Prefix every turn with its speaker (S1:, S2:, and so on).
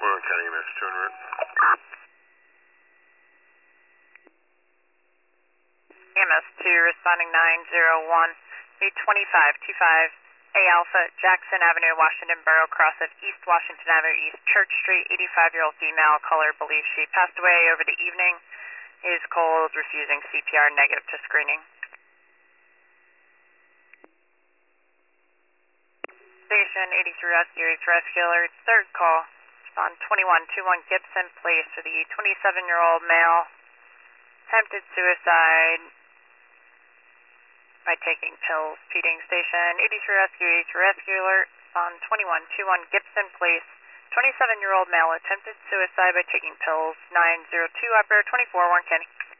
S1: Warren County EMS 2 en route.
S2: EMS 2 responding 901, 82525 A Alpha, Jackson Avenue, Washington Borough, cross of East Washington Avenue, East Church Street, 85-year-old female, caller believes she passed away over the evening, is cold, refusing CPR, negative to screening. Station 83 Rescue, Rescue Alert, third call, respond 2121 Gibson Place for the 27-year-old male, attempted suicide by taking pills. Feeding station 83 Rescue Alert, on 2121 Gibson Place, 27-year-old male attempted suicide by taking pills, 902 operator 24 Warren County.